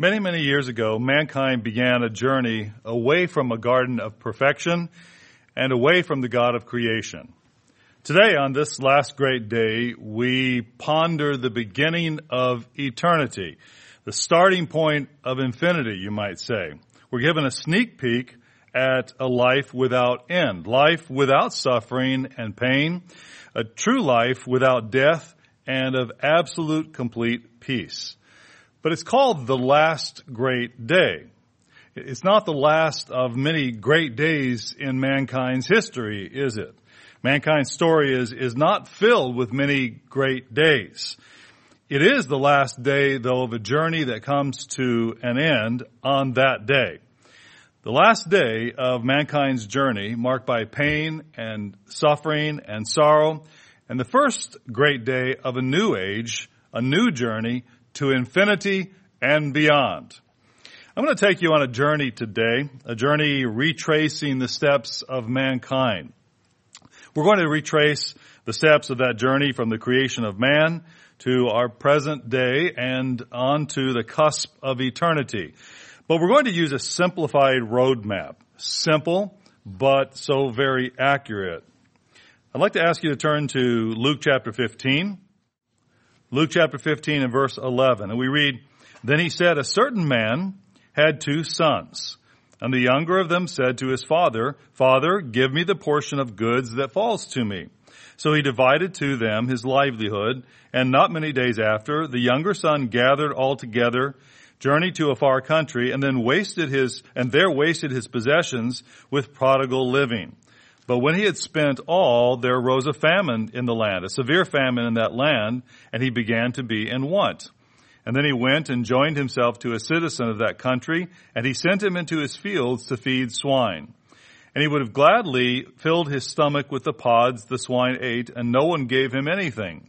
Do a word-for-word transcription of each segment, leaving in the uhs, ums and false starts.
Many, many years ago, mankind began a journey away from a garden of perfection and away from the God of creation. Today, on this last great day, we ponder the beginning of eternity, the starting point of infinity, you might say. We're given a sneak peek at a life without end, life without suffering and pain, a true life without death, and of absolute complete peace. But it's called the last great day. It's not the last of many great days in mankind's history, is it? Mankind's story is, is not filled with many great days. It is the last day, though, of a journey that comes to an end on that day. The last day of mankind's journey, marked by pain and suffering and sorrow, and the first great day of a new age, a new journey to infinity and beyond. I'm going to take you on a journey today, a journey retracing the steps of mankind. We're going to retrace the steps of that journey from the creation of man to our present day and on to the cusp of eternity. But we're going to use a simplified roadmap. Simple, but so very accurate. I'd like to ask you to turn to Luke chapter fifteen. Luke chapter fifteen and verse eleven. And we read, "Then he said, a certain man had two sons. And the younger of them said to his father, Father, give me the portion of goods that falls to me. So he divided to them his livelihood. And not many days after, the younger son gathered all together, journeyed to a far country, and then wasted his, and there wasted his possessions with prodigal living. But when he had spent all, there arose a famine in the land, a severe famine in that land, and he began to be in want. And then he went and joined himself to a citizen of that country, and he sent him into his fields to feed swine. And he would have gladly filled his stomach with the pods the swine ate, and no one gave him anything.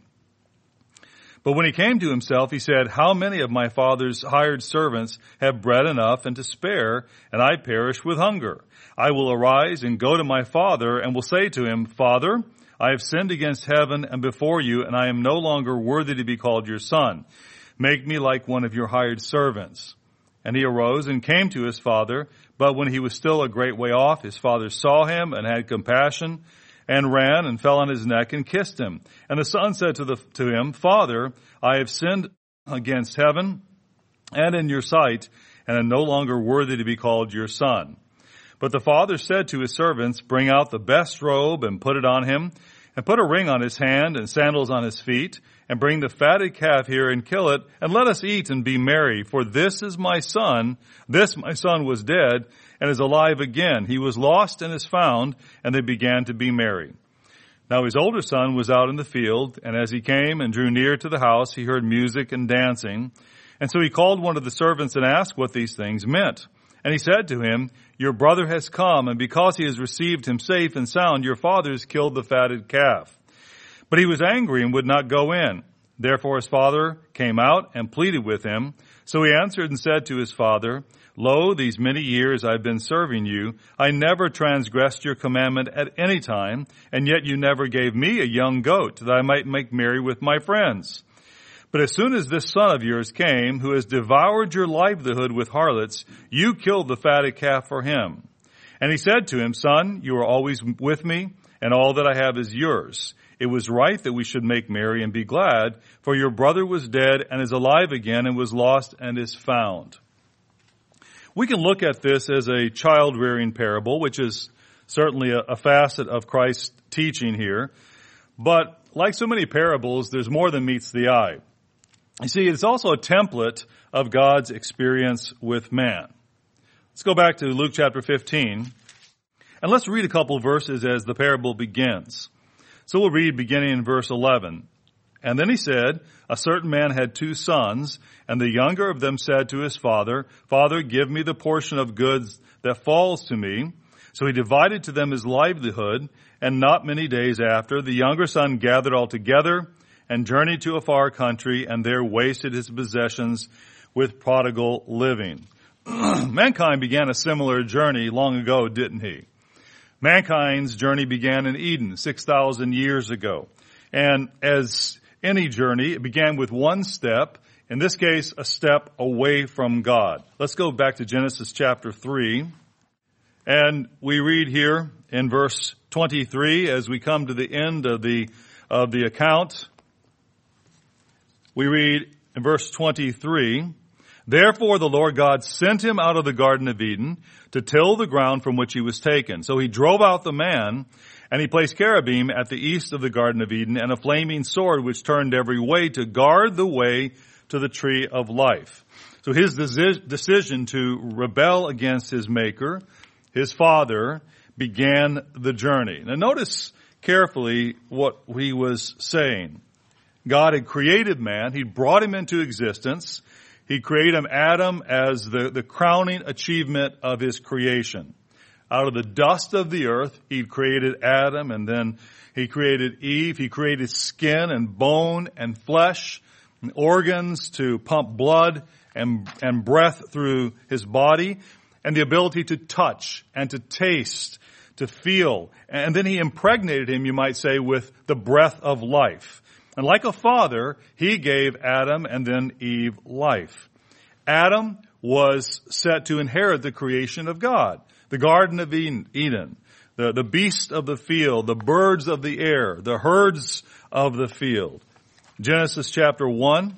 But when he came to himself, he said, How many of my father's hired servants have bread enough and to spare, and I perish with hunger? I will arise and go to my father, and will say to him, Father, I have sinned against heaven and before you, and I am no longer worthy to be called your son. Make me like one of your hired servants. And he arose and came to his father, but when he was still a great way off, his father saw him and had compassion, and ran and fell on his neck and kissed him. And the son said to the to him, Father, I have sinned against heaven and in your sight, and am no longer worthy to be called your son. But the father said to his servants, Bring out the best robe and put it on him, and put a ring on his hand and sandals on his feet, and bring the fatted calf here and kill it, and let us eat and be merry. For this is my son, this my son was dead, and is alive again. He was lost and is found, and they began to be merry. Now his older son was out in the field, and as he came and drew near to the house, he heard music and dancing. And so he called one of the servants and asked what these things meant. And he said to him, Your brother has come, and because he has received him safe and sound, your father has killed the fatted calf. But he was angry and would not go in. Therefore his father came out and pleaded with him. So he answered and said to his father, Lo, these many years I have been serving you. I never transgressed your commandment at any time, and yet you never gave me a young goat, that I might make merry with my friends. But as soon as this son of yours came, who has devoured your livelihood with harlots, you killed the fatted calf for him. And he said to him, Son, you are always with me, and all that I have is yours. It was right that we should make merry and be glad, for your brother was dead and is alive again, and was lost and is found. We can look at this as a child-rearing parable, which is certainly a, a facet of Christ's teaching here. But like so many parables, there's more than meets the eye. You see, it's also a template of God's experience with man. Let's go back to Luke chapter fifteen, and let's read a couple verses as the parable begins. So we'll read beginning in verse eleven. And then he said, A certain man had two sons, and the younger of them said to his father, Father, give me the portion of goods that falls to me. So he divided to them his livelihood, and not many days after, the younger son gathered all together, and journeyed to a far country, and there wasted his possessions with prodigal living. Mankind began a similar journey long ago, didn't he? Mankind's journey began in Eden six thousand years ago. And as any journey, it began with one step In this case, a step away from God. Let's go back to Genesis chapter three. And we read here in verse twenty-three, as we come to the end of the, of the account, we read in verse twenty-three, "Therefore the Lord God sent him out of the Garden of Eden to till the ground from which he was taken. So he drove out the man, and he placed cherubim at the east of the Garden of Eden, and a flaming sword which turned every way to guard the way to the tree of life." So his decision to rebel against his maker, his father, began the journey. Now notice carefully what he was saying. God had created man. He brought him into existence. He created him, Adam, as the, the crowning achievement of his creation. Out of the dust of the earth, he created Adam, and then he created Eve. He created skin and bone and flesh and organs to pump blood and, and breath through his body, and the ability to touch and to taste, to feel. And then he impregnated him, you might say, with the breath of life. And like a father, he gave Adam and then Eve life. Adam was set to inherit the creation of God, the Garden of Eden, the, the beasts of the field, the birds of the air, the herds of the field. Genesis chapter one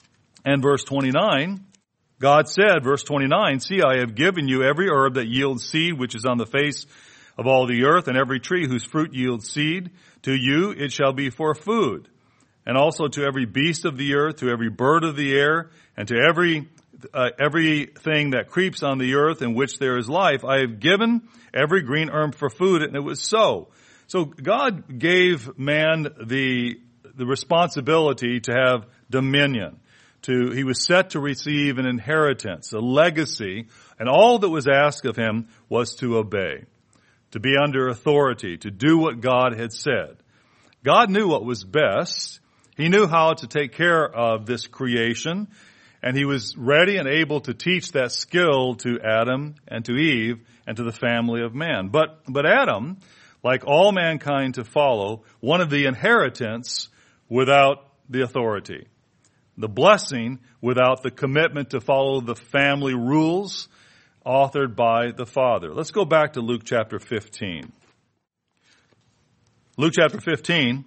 and verse twenty-nine, God said, verse twenty-nine, "See, I have given you every herb that yields seed, which is on the face of all the earth, and every tree whose fruit yields seed. To you it shall be for food. And also to every beast of the earth, to every bird of the air, and to every uh, everything that creeps on the earth in which there is life, I have given every green herb for food," and it was so. So God gave man the the responsibility to have dominion. To he was set to receive an inheritance, a legacy, and all that was asked of him was to obey, to be under authority, to do what God had said. God knew what was best. He knew how to take care of this creation, and he was ready and able to teach that skill to Adam and to Eve and to the family of man. But, but Adam, like all mankind to follow, wanted the inheritance without the authority, the blessing without the commitment to follow the family rules authored by the Father. Let's go back to Luke chapter fifteen. Luke chapter fifteen.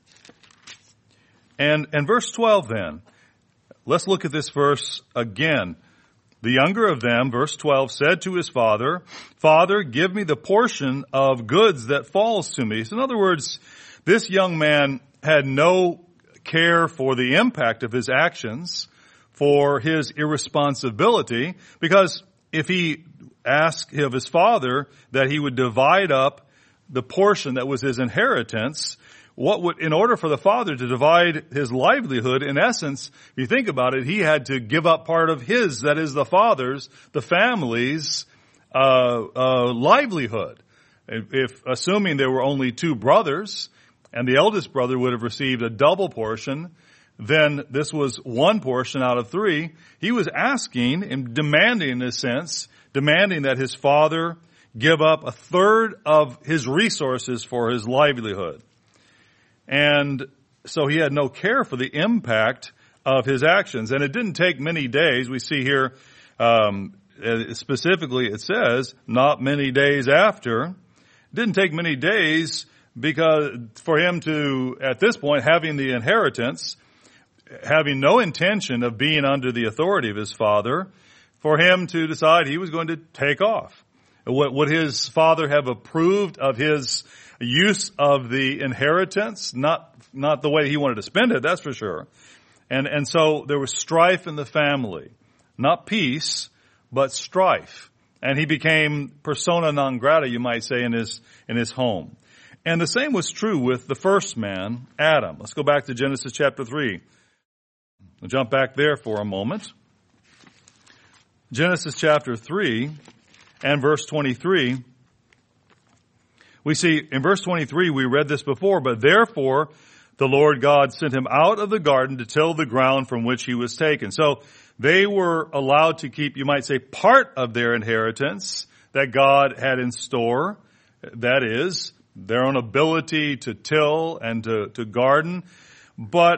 And, and verse twelve then. Let's look at this verse again. "The younger of them," verse twelve, "said to his father, 'Father, give me the portion of goods that falls to me.'" So in other words, this young man had no care for the impact of his actions, for his irresponsibility, because if he asked of his father that he would divide up the portion that was his inheritance, what would, in order for the father to divide his livelihood, in essence, if you think about it, he had to give up part of his, that is the father's, the family's, uh, uh, livelihood. If, if, assuming there were only two brothers, and the eldest brother would have received a double portion, then this was one portion out of three. He was asking and demanding, in a sense, demanding that his father give up a third of his resources for his livelihood. And so he had no care for the impact of his actions. And it didn't take many days. We see here, um, specifically it says, not many days after. It didn't take many days because for him to, at this point, having the inheritance, having no intention of being under the authority of his father, for him to decide he was going to take off. Would his father have approved of his use of the inheritance? Not, not the way he wanted to spend it, that's for sure. And, and so there was strife in the family. Not peace, but strife. And he became persona non grata, you might say, in his, in his home. And the same was true with the first man, Adam. Let's go back to Genesis chapter three. We'll jump back there for a moment. Genesis chapter three and verse twenty-three. We see in verse twenty-three, we read this before, but therefore the Lord God sent him out of the garden to till the ground from which he was taken. So they were allowed to keep, you might say, part of their inheritance that God had in store. That is, their own ability to till and to, to garden. But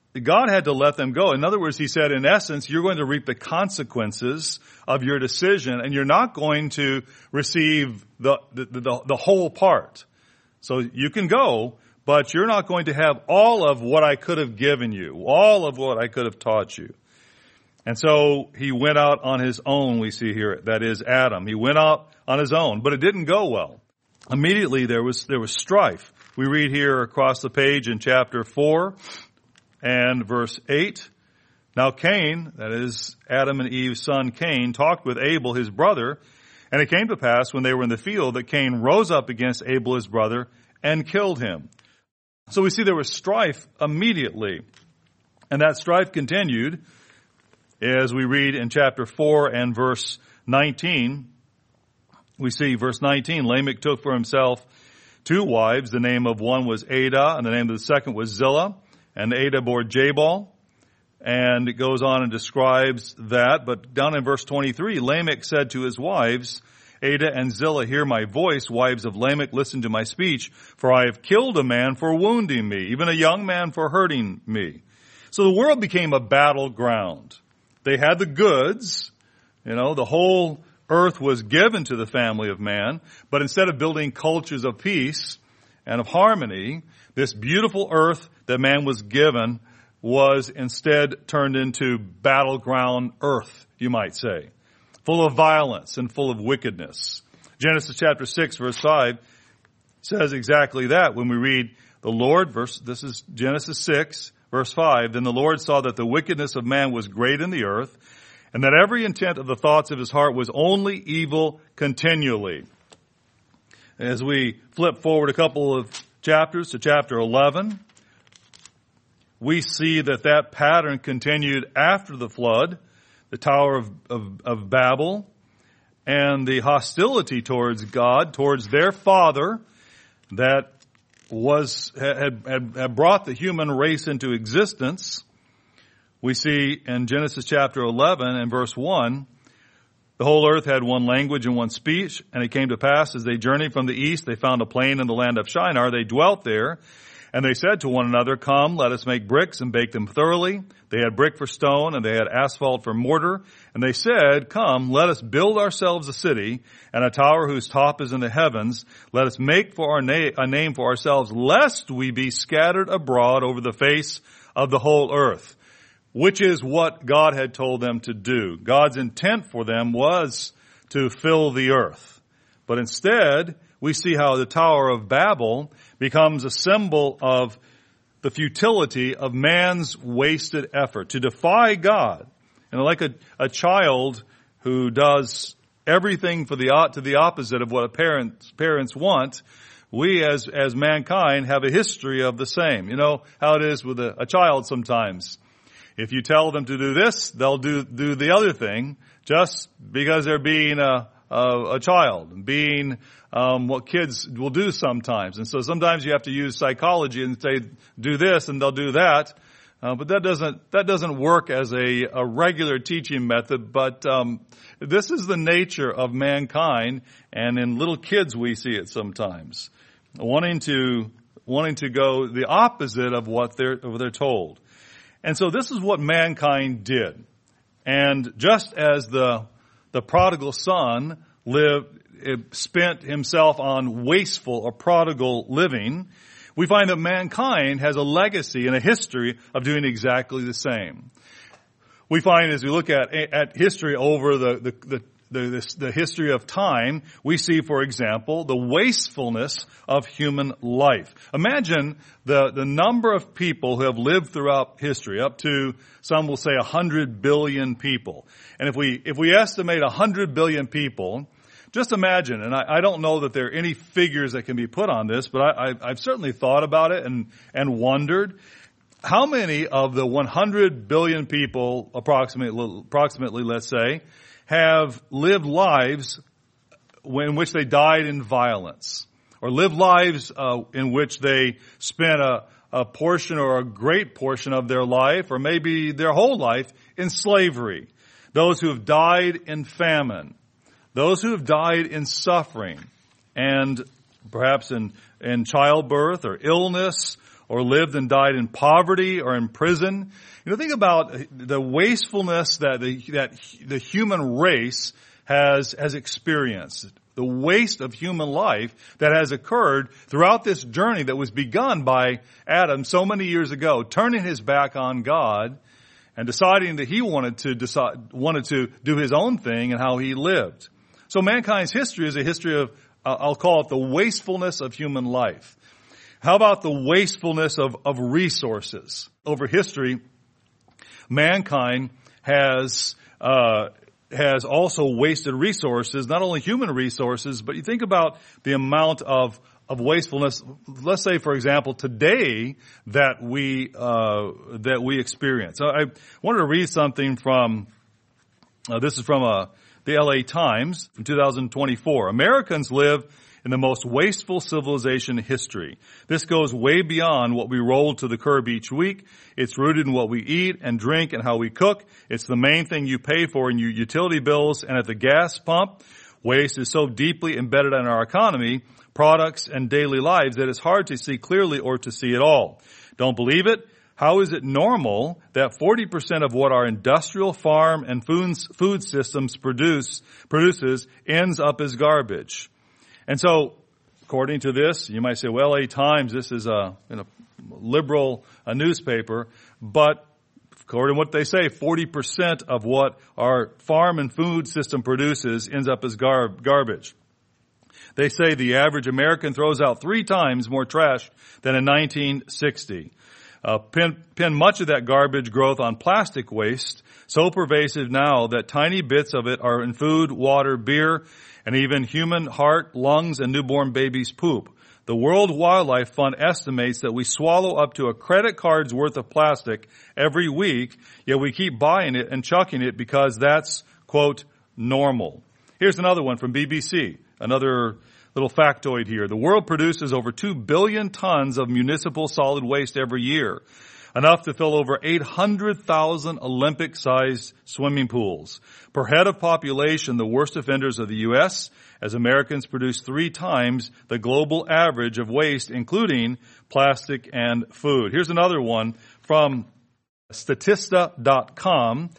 God had to let them go. In other words, he said, in essence, you're going to reap the consequences of your decision, and you're not going to receive the, the, the, the whole part. So you can go, but you're not going to have all of what I could have given you, all of what I could have taught you. And so he went out on his own, we see here. That is Adam. He went out on his own, but it didn't go well. Immediately there was, there was strife. We read here across the page in chapter four and verse eight. Now Cain, that is Adam and Eve's son Cain, talked with Abel his brother, and it came to pass when they were in the field that Cain rose up against Abel his brother and killed him. So we see there was strife immediately. And that strife continued as we read in chapter four and verse nineteen. We see verse nineteen, Lamech took for himself two wives. The name of one was Adah, and the name of the second was Zillah. And Adah bore Jabal. And it goes on and describes that. But down in verse twenty-three, Lamech said to his wives, Adah and Zillah, hear my voice. Wives of Lamech, listen to my speech. For I have killed a man for wounding me, even a young man for hurting me. So the world became a battleground. They had the goods. You know, the whole earth was given to the family of man. But instead of building cultures of peace and of harmony, this beautiful earth that man was given was instead turned into battleground earth, you might say, full of violence and full of wickedness. Genesis chapter six, verse five says exactly that when we read the Lord, verse, this is Genesis six, verse five, then the Lord saw that the wickedness of man was great in the earth, and that every intent of the thoughts of his heart was only evil continually. As we flip forward a couple of chapters to chapter eleven, we see that that pattern continued after the flood, the Tower of, of, of Babel, and the hostility towards God, towards their father, that was had, had, had brought the human race into existence. We see in Genesis chapter eleven and verse one, the whole earth had one language and one speech, and it came to pass as they journeyed from the east, they found a plain in the land of Shinar. They dwelt there. And they said to one another, come, let us make bricks and bake them thoroughly. They had brick for stone, and they had asphalt for mortar. And they said, come, let us build ourselves a city, and a tower whose top is in the heavens. Let us make for our na- a name for ourselves, lest we be scattered abroad over the face of the whole earth. Which is what God had told them to do. God's intent for them was to fill the earth. But instead, we see how the Tower of Babel becomes a symbol of the futility of man's wasted effort to defy God. And like a, a child who does everything for the to the opposite of what a parents parents want, we as as mankind have a history of the same. You know how it is with a, a child sometimes. If you tell them to do this, they'll do do the other thing just because they're being a a, a child, being um, what kids will do sometimes. And so sometimes you have to use psychology and say, do this, and they'll do that. Uh, but that doesn't that doesn't work as a, a regular teaching method. But um, this is the nature of mankind, and in little kids we see it sometimes, wanting to wanting to go the opposite of what they're what they're told. And so this is what mankind did. And just as the the prodigal son lived, spent himself on wasteful or prodigal living, we find that mankind has a legacy and a history of doing exactly the same. We find as we look at at history over the the the, the, the history of time, we see, for example, the wastefulness of human life. Imagine the the number of people who have lived throughout history, up to some will say a hundred billion people. And if we if we estimate a hundred billion people, just imagine, and I, I don't know that there are any figures that can be put on this, but I, I, I've certainly thought about it and, and wondered how many of the one hundred billion people, approximately, approximately, let's say, have lived lives in which they died in violence, or lived lives uh, in which they spent a, a portion or a great portion of their life, or maybe their whole life, in slavery. Those who have died in famine. Those who have died in suffering and perhaps in, in childbirth or illness or lived and died in poverty or in prison. You know, think about the wastefulness that the, that the human race has, has experienced. The waste of human life that has occurred throughout this journey that was begun by Adam so many years ago, turning his back on God and deciding that he wanted to decide, wanted to do his own thing and how he lived. So mankind's history is a history of, uh, I'll call it the wastefulness of human life. How about the wastefulness of, of resources? Over history, mankind has, uh, has also wasted resources, not only human resources, but you think about the amount of, of wastefulness. Let's say, for example, today that we, uh, that we experience. So I wanted to read something from, uh, this is from, uh, the L A Times from two thousand twenty-four. Americans live in the most wasteful civilization in history. This goes way beyond what we roll to the curb each week. It's rooted in what we eat and drink and how we cook. It's the main thing you pay for in your utility bills and at the gas pump. Waste is so deeply embedded in our economy, products, and daily lives that it's hard to see clearly or to see at all. Don't believe it? How is it normal that forty percent of what our industrial, farm, and food, food systems produce, produces ends up as garbage? And so, according to this, you might say, well, L A Times, this is a, a liberal a newspaper, but according to what they say, forty percent of what our farm and food system produces ends up as gar- garbage. They say the average American throws out three times more trash than in nineteen sixty. Uh, pin, pin much of that garbage growth on plastic waste, so pervasive now that tiny bits of it are in food, water, beer, and even human heart, lungs, and newborn babies' poop. The World Wildlife Fund estimates that we swallow up to a credit card's worth of plastic every week, yet we keep buying it and chucking it because that's, quote, normal. Here's another one from B B C, another little factoid here. The world produces over two billion tons of municipal solid waste every year, enough to fill over eight hundred thousand Olympic-sized swimming pools. Per head of population, the worst offenders are the U S, as Americans produce three times the global average of waste, including plastic and food. Here's another one from Statista dot com,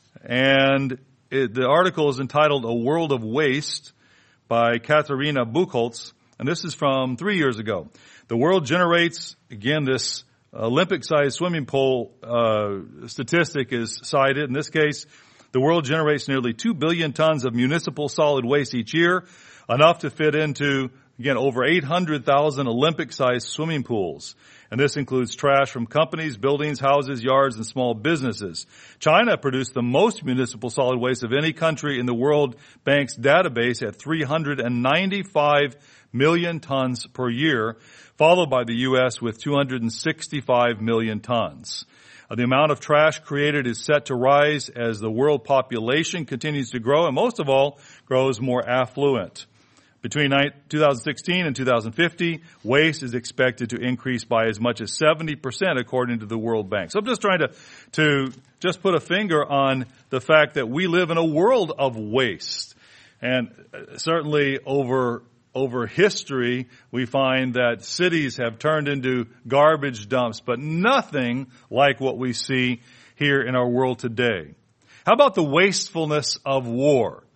and it, the article is entitled A World of Waste by Katharina Buchholz, and this is from three years ago. The world generates, again, this Olympic-sized swimming pool uh, statistic is cited. In this case, the world generates nearly two billion tons of municipal solid waste each year, enough to fit into, again, over eight hundred thousand Olympic-sized swimming pools. And this includes trash from companies, buildings, houses, yards, and small businesses. China produced the most municipal solid waste of any country in the World Bank's database at three hundred ninety-five million tons per year, followed by the U S with two hundred sixty-five million tons. Uh, the amount of trash created is set to rise as the world population continues to grow, and most of all, grows more affluent. Between two thousand sixteen and two thousand fifty, waste is expected to increase by as much as seventy percent according to the World Bank. So I'm just trying to, to just put a finger on the fact that we live in a world of waste. And certainly over, over history, we find that cities have turned into garbage dumps, but nothing like what we see here in our world today. How about the wastefulness of war?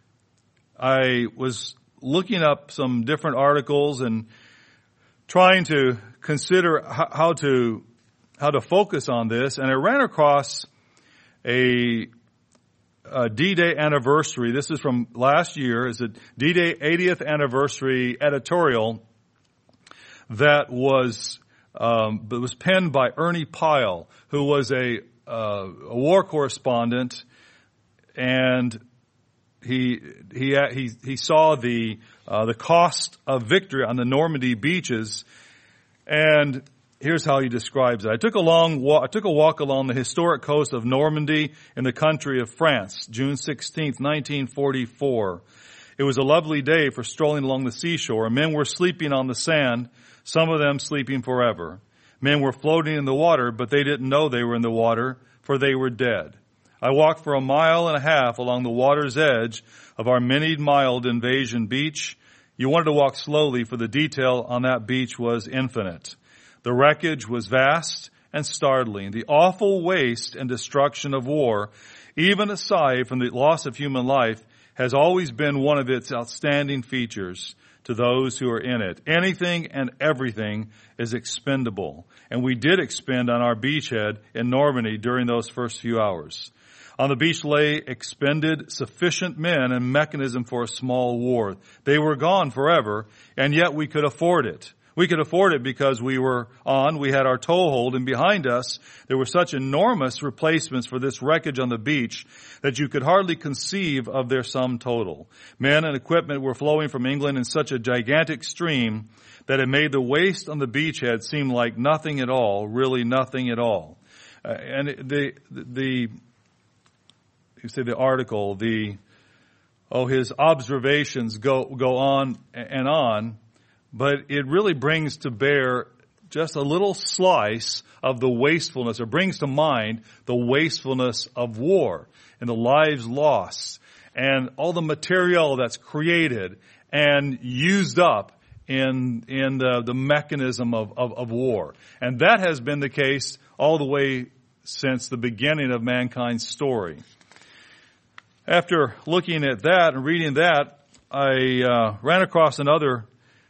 I was looking up some different articles and trying to consider how to how to focus on this, and I ran across a, a D-Day anniversary. This is from last year. It's a D-Day eightieth anniversary editorial that was um, that was penned by Ernie Pyle, who was a, uh, a war correspondent, and He he he he saw the uh, the cost of victory on the Normandy beaches, and here's how he describes it. I took a long walk. I took a walk along the historic coast of Normandy in the country of France, June sixteenth, nineteen forty-four. It was a lovely day for strolling along the seashore. Men were sleeping on the sand, some of them sleeping forever. Men were floating in the water, but they didn't know they were in the water, for they were dead. I walked for a mile and a half along the water's edge of our many-miled invasion beach. You wanted to walk slowly, for the detail on that beach was infinite. The wreckage was vast and startling. The awful waste and destruction of war, even aside from the loss of human life, has always been one of its outstanding features to those who are in it. Anything and everything is expendable. And we did expend on our beachhead in Normandy during those first few hours. On the beach lay expended sufficient men and mechanism for a small war. They were gone forever, and yet we could afford it. We could afford it because we were on, we had our toehold, and behind us there were such enormous replacements for this wreckage on the beach that you could hardly conceive of their sum total. Men and equipment were flowing from England in such a gigantic stream that it made the waste on the beachhead seem like nothing at all, really nothing at all. Uh, and the, the, you say the article, the, oh, his observations go, go on and on. But it really brings to bear just a little slice of the wastefulness, or brings to mind the wastefulness of war and the lives lost and all the material that's created and used up in in the, the mechanism of, of, of war. And that has been the case all the way since the beginning of mankind's story. After looking at that and reading that, I uh, ran across another,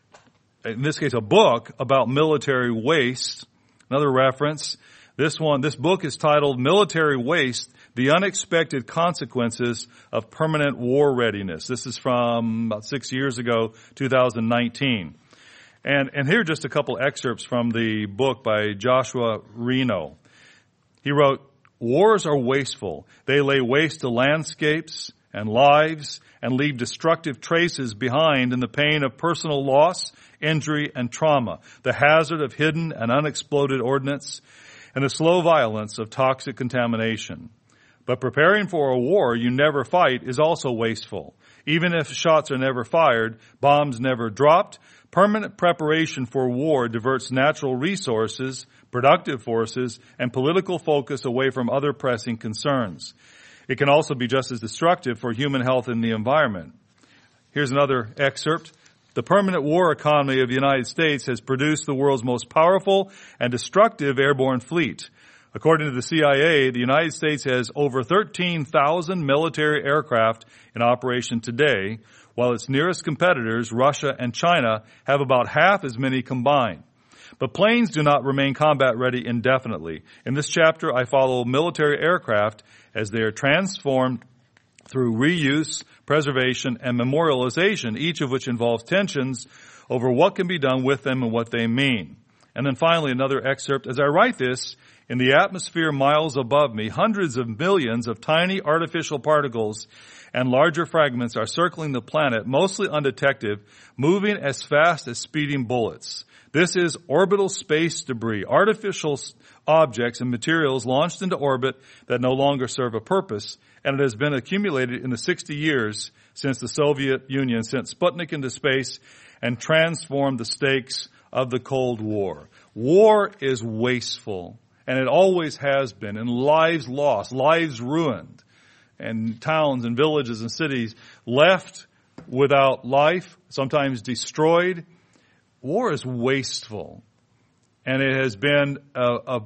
in this case, a book about military waste. Another reference. This one, this book is titled Military Waste, The Unexpected Consequences of Permanent War Readiness. This is from about six years ago, two thousand nineteen. And, and here are just a couple excerpts from the book by Joshua Reno. He wrote, "Wars are wasteful. They lay waste to landscapes and lives and leave destructive traces behind in the pain of personal loss, injury, and trauma, the hazard of hidden and unexploded ordnance, and the slow violence of toxic contamination. But preparing for a war you never fight is also wasteful. Even if shots are never fired, bombs never dropped, permanent preparation for war diverts natural resources, productive forces, and political focus away from other pressing concerns. It can also be just as destructive for human health and the environment." Here's another excerpt. "The permanent war economy of the United States has produced the world's most powerful and destructive airborne fleet. According to the C I A, the United States has over thirteen thousand military aircraft in operation today, while its nearest competitors, Russia and China, have about half as many combined. But planes do not remain combat ready indefinitely. In this chapter, I follow military aircraft as they are transformed through reuse, preservation, and memorialization, each of which involves tensions over what can be done with them and what they mean." And then finally, another excerpt. "As I write this, in the atmosphere miles above me, hundreds of millions of tiny artificial particles and larger fragments are circling the planet, mostly undetected, moving as fast as speeding bullets. This is orbital space debris, artificial objects and materials launched into orbit that no longer serve a purpose, and it has been accumulated in the sixty years since the Soviet Union sent Sputnik into space and transformed the stakes of the Cold War." War is wasteful, and it always has been, and lives lost, lives ruined, and towns and villages and cities left without life, sometimes destroyed. War is wasteful, and it has been a, a,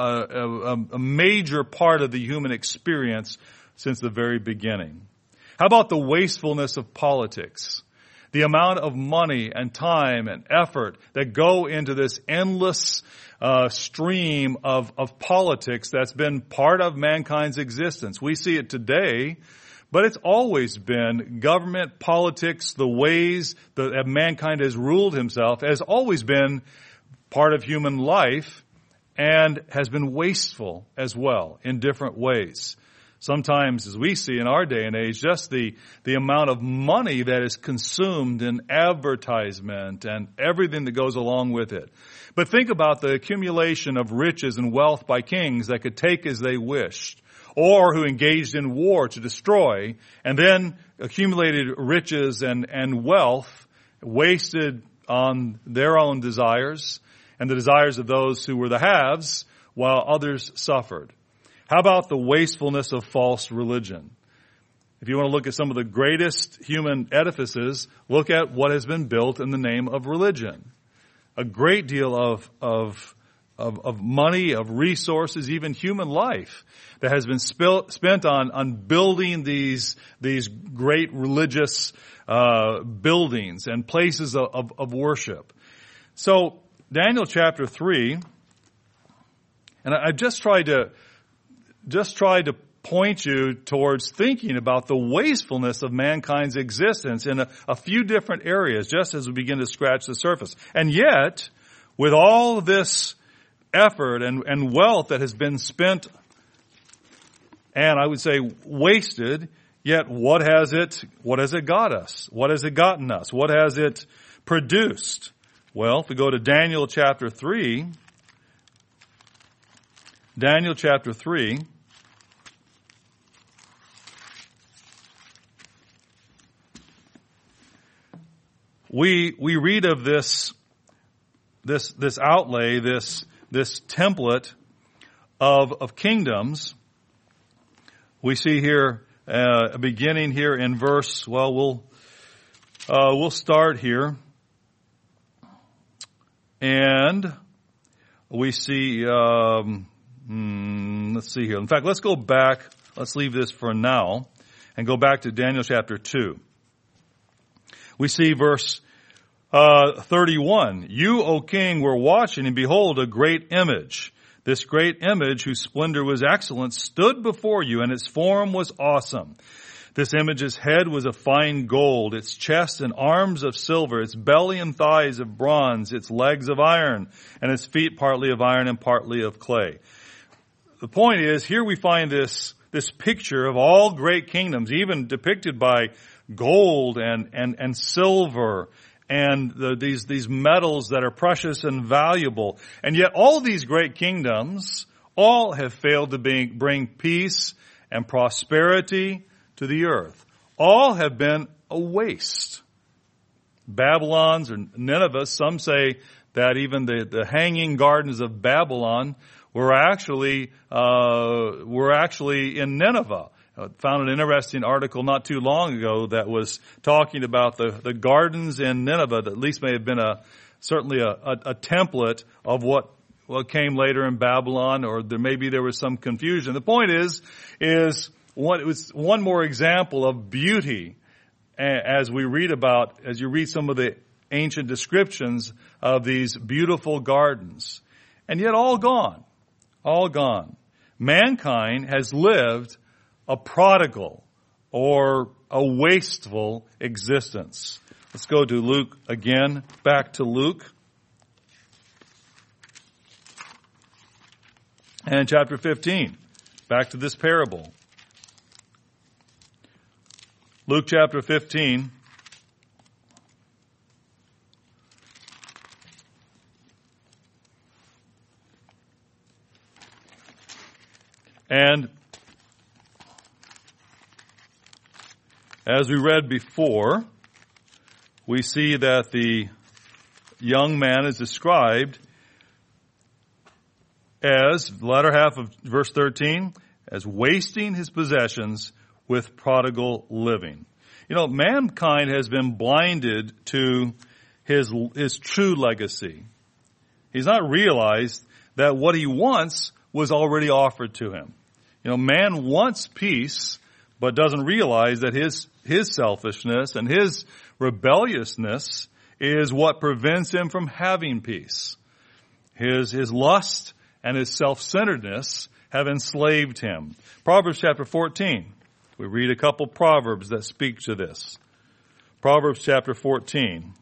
a, a major part of the human experience since the very beginning. How about the wastefulness of politics? The amount of money and time and effort that go into this endless uh, stream of, of politics that's been part of mankind's existence. We see it today, but it's always been government, politics, the ways that mankind has ruled himself has always been part of human life and has been wasteful as well in different ways. Sometimes, as we see in our day and age, just the, the amount of money that is consumed in advertisement and everything that goes along with it. But think about the accumulation of riches and wealth by kings that could take as they wished, or who engaged in war to destroy, and then accumulated riches and, and wealth wasted on their own desires and the desires of those who were the haves, while others suffered. How about the wastefulness of false religion? If you want to look at some of the greatest human edifices, look at what has been built in the name of religion. A great deal of, of of, of money, of resources, even human life that has been spil- spent on, on building these, these great religious uh, buildings and places of, of, of worship. So Daniel chapter three, and I, I've just tried to, just tried to point you towards thinking about the wastefulness of mankind's existence in a, a few different areas, just as we begin to scratch the surface. And yet, with all of this effort and, and wealth that has been spent, and I would say wasted, yet what has it, what has it got us? What has it gotten us? What has it produced? Well, if we go to Daniel chapter three, Daniel chapter three, We, we read of this, this, this outlay, this, this template of, of kingdoms. We see here, uh, a beginning here in verse, well, we'll, uh, we'll start here. And we see, um, hmm, let's see here. In fact, let's go back. Let's leave this for now and go back to Daniel chapter two. We see verse uh, thirty-one. You, O king, were watching, and behold, a great image. This great image, whose splendor was excellent, stood before you, and its form was awesome. This image's head was of fine gold, its chest and arms of silver, its belly and thighs of bronze, its legs of iron, and its feet partly of iron and partly of clay. The point is, here we find this, this picture of all great kingdoms, even depicted by gold and, and, and silver and the, these, these metals that are precious and valuable. And yet all these great kingdoms, all have failed to bring, bring peace and prosperity to the earth. All have been a waste. Babylon's or Nineveh, some say that even the, the hanging gardens of Babylon were actually, uh, were actually in Nineveh. I found an interesting article not too long ago that was talking about the, the gardens in Nineveh that at least may have been a, certainly a, a, a template of what, what came later in Babylon, or there maybe there was some confusion. The point is, is one, it was one more example of beauty as we read about, as you read some of the ancient descriptions of these beautiful gardens. And yet all gone. All gone. Mankind has lived a prodigal or a wasteful existence. Let's go to Luke again, back to Luke. And chapter fifteen, back to this parable. Luke chapter fifteen. And as we read before, we see that the young man is described as, the latter half of verse thirteen, as wasting his possessions with prodigal living. You know, mankind has been blinded to his, his true legacy. He's not realized that what he wants was already offered to him. You know, man wants peace, but doesn't realize that his his selfishness and his rebelliousness is what prevents him from having peace. His his lust and his self-centeredness have enslaved him. Proverbs chapter fourteen. We read a couple proverbs that speak to this. Proverbs chapter fourteen.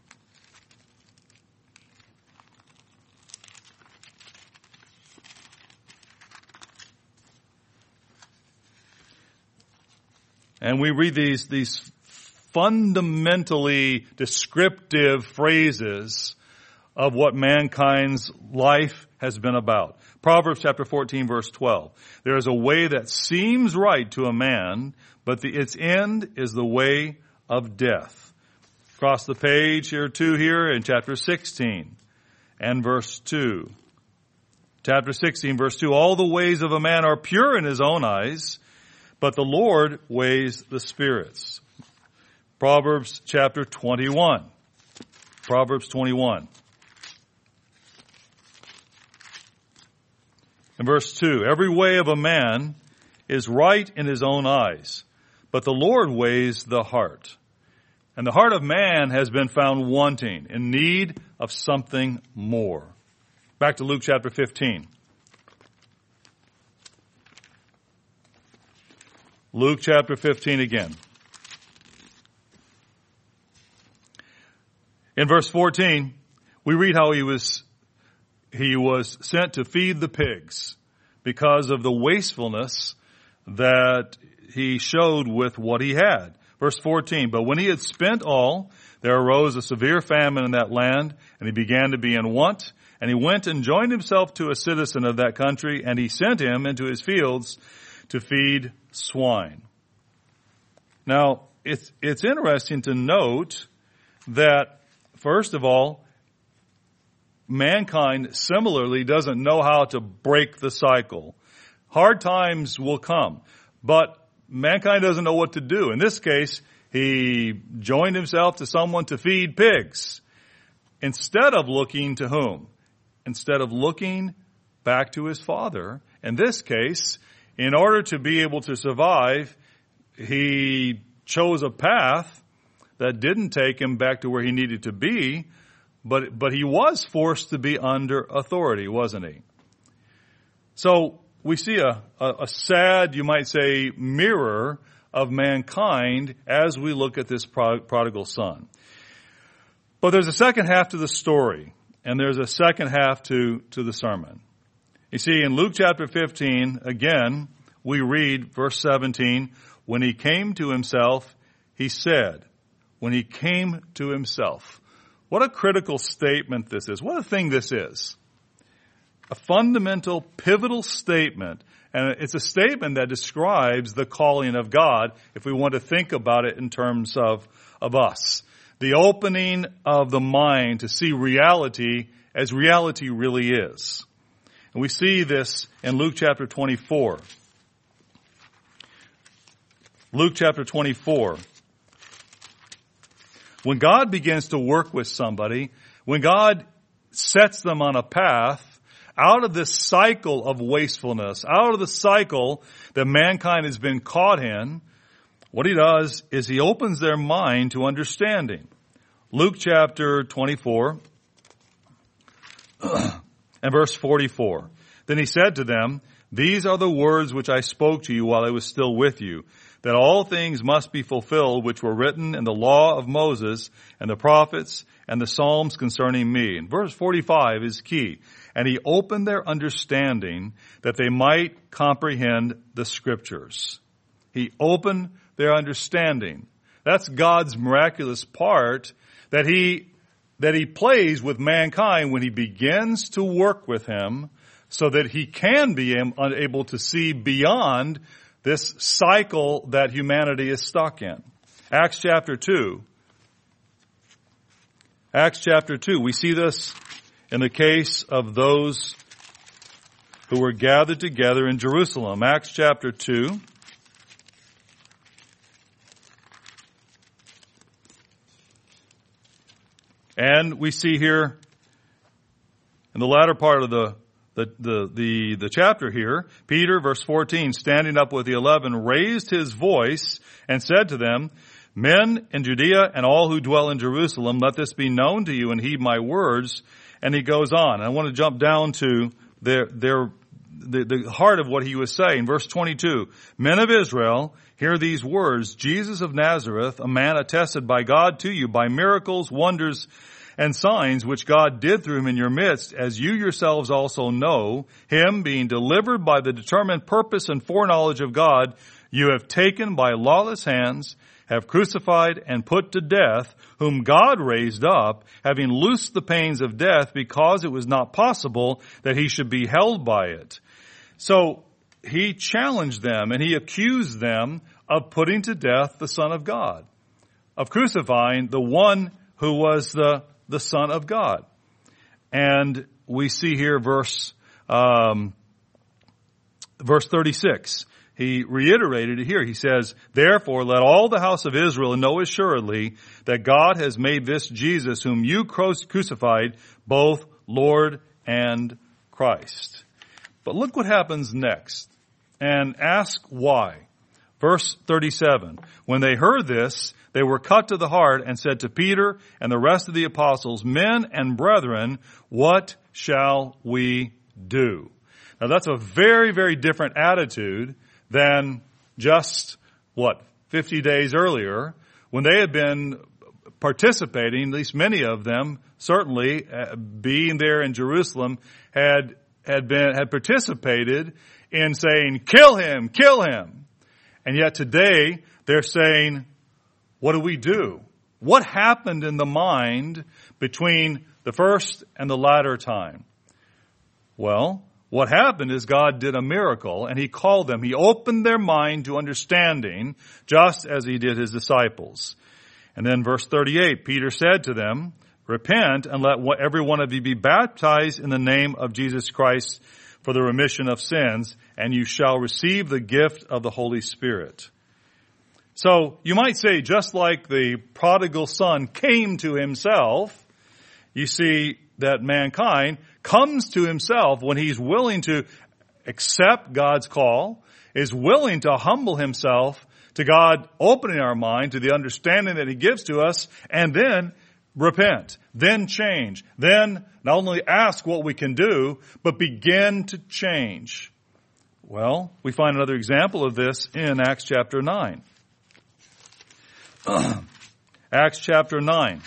And we read these, these fundamentally descriptive phrases of what mankind's life has been about. Proverbs chapter fourteen verse twelve. There is a way that seems right to a man, but the, its end is the way of death. Across the page here too here in chapter sixteen and verse two. Chapter sixteen verse two. All the ways of a man are pure in his own eyes, but the Lord weighs the spirits. Proverbs chapter twenty-one. Proverbs twenty-one. In verse two, every way of a man is right in his own eyes, but the Lord weighs the heart. And the heart of man has been found wanting, in need of something more. Back to Luke chapter fifteen. Luke chapter fifteen again. In verse fourteen, we read how he was, he was sent to feed the pigs because of the wastefulness that he showed with what he had. Verse fourteen, but when he had spent all, there arose a severe famine in that land, and he began to be in want. And he went and joined himself to a citizen of that country, and he sent him into his fields to feed swine. Now, it's, it's interesting to note that, first of all, mankind similarly doesn't know how to break the cycle. Hard times will come, but mankind doesn't know what to do. In this case, he joined himself to someone to feed pigs. Instead of looking to whom? Instead of looking back to his father. In this case, in order to be able to survive, he chose a path that didn't take him back to where he needed to be, but, but he was forced to be under authority, wasn't he? So we see a, a, a sad, you might say, mirror of mankind as we look at this prodigal son. But there's a second half to the story, and there's a second half to, to the sermon. You see, in Luke chapter fifteen, again, we read verse seventeen, when he came to himself, he said, when he came to himself. What a critical statement this is. What a thing this is. A fundamental, pivotal statement. And it's a statement that describes the calling of God, if we want to think about it in terms of, of us. The opening of the mind to see reality as reality really is. And we see this in Luke chapter twenty-four. Luke chapter twenty-four. When God begins to work with somebody, when God sets them on a path out of this cycle of wastefulness, out of the cycle that mankind has been caught in, what he does is he opens their mind to understanding. Luke chapter twenty-four and verse forty-four. Then he said to them, these are the words which I spoke to you while I was still with you, that all things must be fulfilled which were written in the law of Moses and the prophets and the Psalms concerning me. And verse forty-five is key. And he opened their understanding that they might comprehend the scriptures. He opened their understanding. That's God's miraculous part that he, that he plays with mankind when he begins to work with him so that he can be able to see beyond this cycle that humanity is stuck in. Acts chapter two. Acts chapter two. We see this in the case of those who were gathered together in Jerusalem. Acts chapter two. And we see here in the latter part of the The, the, the, the chapter here, Peter, verse fourteen, standing up with the eleven, raised his voice and said to them, men in Judea and all who dwell in Jerusalem, let this be known to you and heed my words. And he goes on. I want to jump down to their, their, the, the heart of what he was saying. Verse twenty-two, men of Israel, hear these words, Jesus of Nazareth, a man attested by God to you by miracles, wonders, and signs which God did through him in your midst, as you yourselves also know, him being delivered by the determined purpose and foreknowledge of God, you have taken by lawless hands, have crucified and put to death, whom God raised up, having loosed the pains of death, because it was not possible that he should be held by it. So he challenged them and he accused them of putting to death the Son of God, of crucifying the one who was the the Son of God. And we see here verse, um, verse thirty-six. He reiterated it here. He says, therefore let all the house of Israel know assuredly that God has made this Jesus whom you crucified both Lord and Christ. But look what happens next. And ask why. Verse thirty-seven. When they heard this, they were cut to the heart and said to Peter and the rest of the apostles, Men and brethren, what shall we do? Now that's a very, very different attitude than just, what, fifty days earlier, when they had been participating, at least many of them, certainly, uh, being there in Jerusalem, had had been had participated in saying, kill him, kill him. And yet today, they're saying, what do we do? What happened in the mind between the first and the latter time? Well, what happened is God did a miracle, and He called them. He opened their mind to understanding, just as He did His disciples. And then verse thirty-eight, Peter said to them, Repent and let every one of you be baptized in the name of Jesus Christ for the remission of sins, and you shall receive the gift of the Holy Spirit. So you might say, just like the prodigal son came to himself, you see that mankind comes to himself when he's willing to accept God's call, is willing to humble himself to God opening our mind to the understanding that He gives to us, and then repent, then change, then not only ask what we can do, but begin to change. Well, we find another example of this in Acts chapter nine. Acts chapter nine.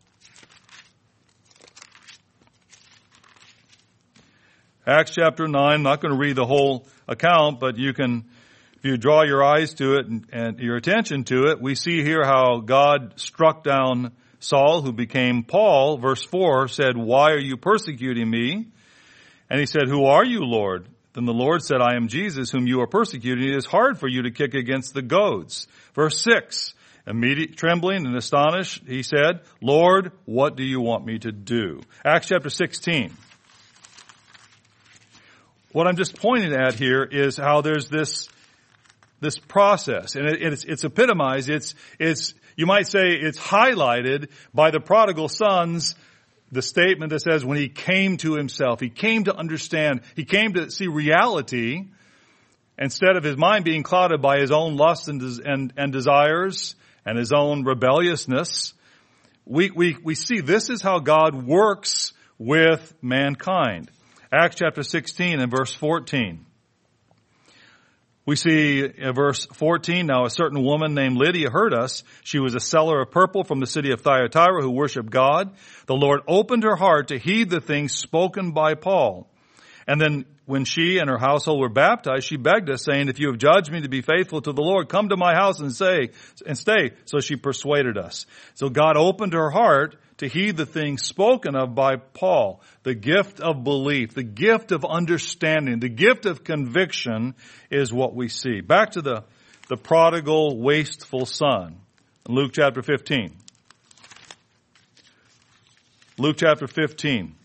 Acts chapter nine, I'm not going to read the whole account, but you can, if you draw your eyes to it and, and your attention to it, we see here how God struck down Saul, who became Paul. Verse four said, Why are you persecuting me? And he said, Who are you, Lord? Then the Lord said, I am Jesus, whom you are persecuting. It is hard for you to kick against the goads. Verse six, immediate, trembling and astonished, he said, Lord, what do you want me to do? Acts chapter sixteen. What I'm just pointing at here is how there's this, this process, and it, it's, it's epitomized. It's, it's, you might say it's highlighted by the prodigal son's, the statement that says when he came to himself, he came to understand, he came to see reality instead of his mind being clouded by his own lusts and, and, and desires and his own rebelliousness. We, we, we see this is how God works with mankind. Acts chapter sixteen and verse fourteen. We see in verse fourteen, now a certain woman named Lydia heard us. She was a seller of purple from the city of Thyatira who worshiped God. The Lord opened her heart to heed the things spoken by Paul. And then when she and her household were baptized, she begged us, saying, If you have judged me to be faithful to the Lord, come to my house and say and stay. So she persuaded us. So God opened her heart to heed the things spoken of by Paul. The gift of belief, the gift of understanding, the gift of conviction is what we see. Back to the, the prodigal, wasteful son. Luke chapter fifteen. Luke chapter fifteen.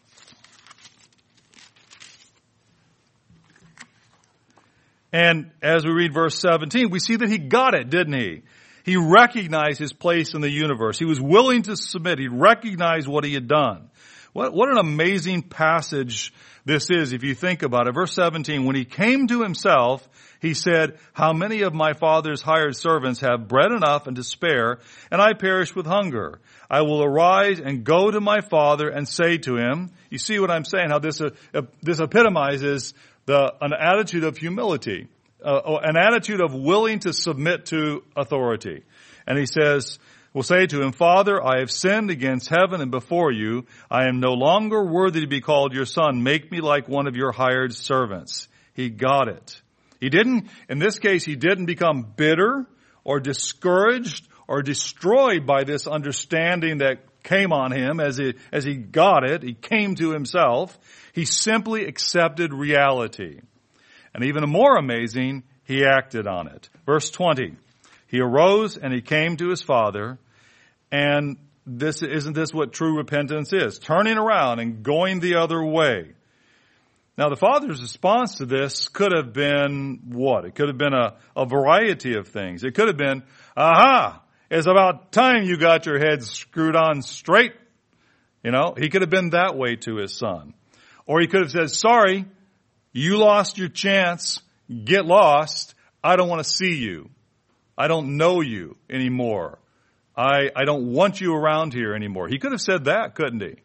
And as we read verse seventeen, we see that he got it, didn't he? He recognized his place in the universe. He was willing to submit. He recognized what he had done. What, what an amazing passage this is if you think about it. Verse seventeen, when he came to himself, he said, How many of my father's hired servants have bread enough and to spare, and I perish with hunger? I will arise and go to my father and say to him, you see what I'm saying, how this, uh, this epitomizes the, an attitude of humility. Uh, an attitude of willing to submit to authority. And he says, will say to him, Father, I have sinned against heaven and before you. I am no longer worthy to be called your son. Make me like one of your hired servants. He got it. He didn't, in this case, he didn't become bitter or discouraged or destroyed by this understanding that came on him as he, as he got it. He came to himself. He simply accepted reality. And even more amazing, he acted on it. Verse twenty, he arose and he came to his father. And this, isn't this what true repentance is? Turning around and going the other way. Now the father's response to this could have been what? It could have been a, a variety of things. It could have been, aha, it's about time you got your head screwed on straight. You know, he could have been that way to his son. Or he could have said, sorry, You lost your chance. Get lost. I don't want to see you. I don't know you anymore. I, I don't want you around here anymore. He could have said that, couldn't he?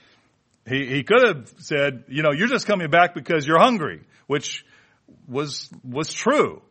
He, he could have said, you know, you're just coming back because you're hungry, which was, was true.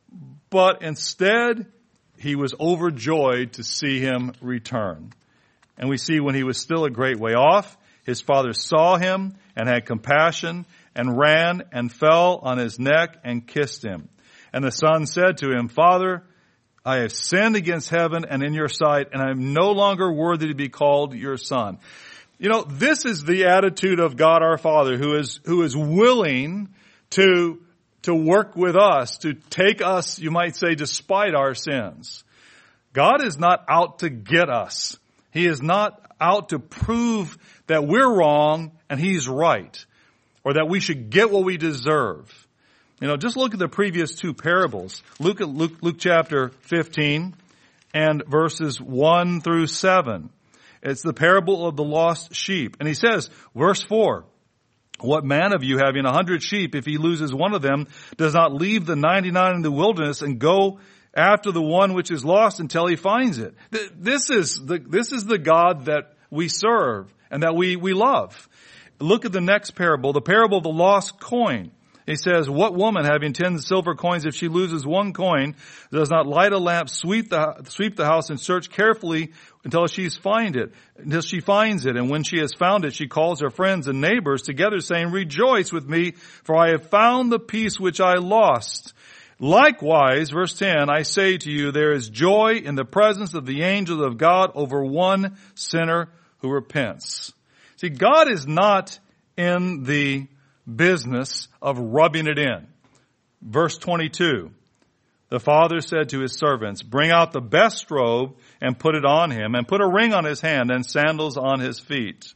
But instead, he was overjoyed to see him return. And we see when he was still a great way off, his father saw him and had compassion and ran and fell on his neck and kissed him. And the son said to him, Father, I have sinned against heaven and in your sight, and I am no longer worthy to be called your son. You know, this is the attitude of God our Father, who is, who is willing to, to work with us, to take us, you might say, despite our sins. God is not out to get us. He is not out to prove that we're wrong and He's right, or that we should get what we deserve. You know, just look at the previous two parables. Luke, Luke, Luke chapter fifteen and verses one through seven. It's the parable of the lost sheep. And he says, verse four, what man of you having a hundred sheep, if he loses one of them, does not leave the ninety-nine in the wilderness and go after the one which is lost until he finds it? This is the, this is the God that we serve and that we, we love. Look at the next parable, the parable of the lost coin. He says, what woman having ten silver coins, if she loses one coin, does not light a lamp, sweep the, sweep the house and search carefully until she's find it, until she finds it. And when she has found it, she calls her friends and neighbors together saying, rejoice with me, for I have found the piece which I lost. Likewise, verse ten, I say to you, there is joy in the presence of the angels of God over one sinner who repents. See, God is not in the business of rubbing it in. Verse twenty-two, the father said to his servants, bring out the best robe and put it on him, and put a ring on his hand and sandals on his feet.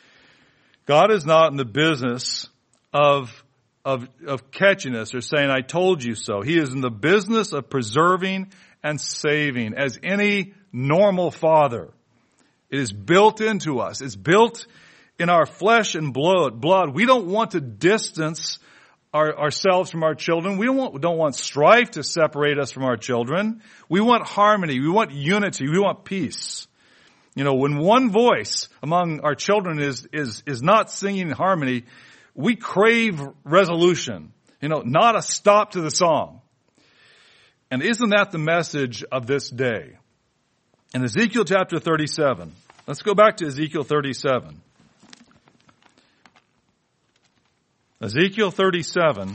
God is not in the business of, of, of catching us or saying, I told you so. He is in the business of preserving and saving, as any normal father. It is built into us. It's built in our flesh and blood. Blood. We don't want to distance our, ourselves from our children. We don't want, don't want strife to separate us from our children. We want harmony. We want unity. We want peace. You know, when one voice among our children is, is, is not singing in harmony, we crave resolution. You know, not a stop to the song. And isn't that the message of this day? In Ezekiel chapter thirty-seven, let's go back to Ezekiel thirty-seven. Ezekiel thirty-seven,